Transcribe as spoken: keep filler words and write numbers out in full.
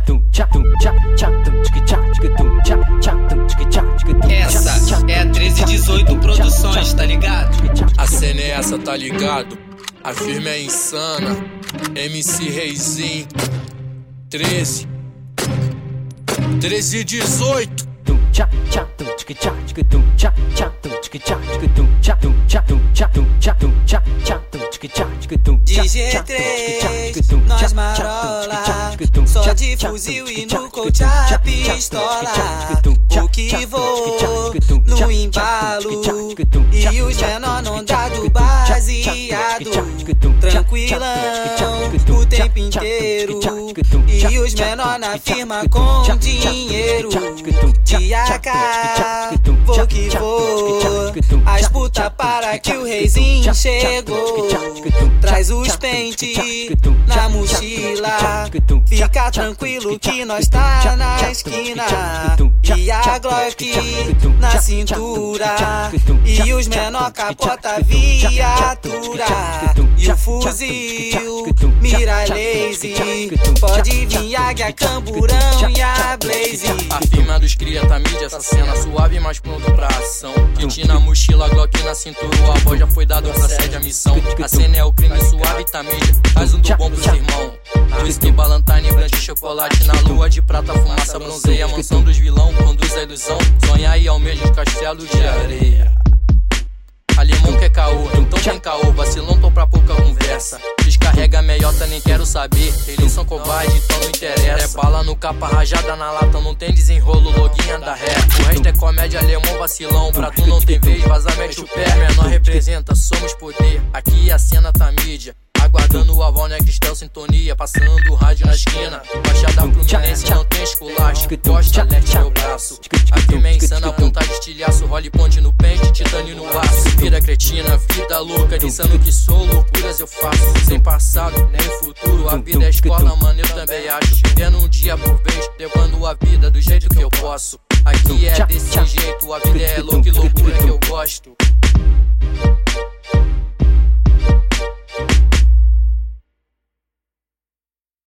Essa é a treze dezoito Produções, tá ligado? A cena é essa, tá ligado? A firma é insana. M C Reizinho. treze treze dezoito. De G três, nós marola, só de fuzil e no coach a pistola. O que vou no embalo e os menor não dá do baseado. Tranquilão o tempo inteiro e os menor na firma com dinheiro. De A K, vou que vou, as puta para que o Reizinho chegou. Traz os pentes na mochila, fica tranquilo que nós tá na esquina. E a Glock na cintura e os menor capota a viatura. E o fuzil mira lazy, pode vir águia, camburão e a blaze. A firma dos cria tá mídia, essa cena suave mas pronto pra ação. Kit na mochila, Glock na cintura, o avó já foi dado, procede a missão. A cena é o crime suave tá mídia, faz um do bom pros irmãos. Whisky, Ballantine, branco, chocolate na lua de prata, fumaça bronzeia. A mansão dos vilão conduz a ilusão, sonha e almeja os castelos de areia. Alemão quer caô, então tem caô, vacilão tô pra pouca conversa. Descarrega a meiota, nem quero saber, eles são covardes, então não interessa. É bala no capa, rajada na lata, não tem desenrolo, loguinha da ré. O resto é comédia, alemão, vacilão, pra tu não tem vez, vaza, mete o pé. Menor representa, somos poder, aqui a cena tá mídia. Aguardando o avó, Nextel, sintonia, passando o rádio na esquina. Baixada Fluminense, não tem esculacho, Costa, leste, meu braço. A firma é insana, vontade de estilhaço, role ponte no pente, titânio no aço. Vida cretina, vida louca, insano que sou, loucuras eu faço. Sem passado, nem futuro, a vida é escola, mano, eu também acho. Vivendo um dia por vez, levando a vida do jeito que eu posso. Aqui é desse jeito, a vida é louca e loucura que eu gosto.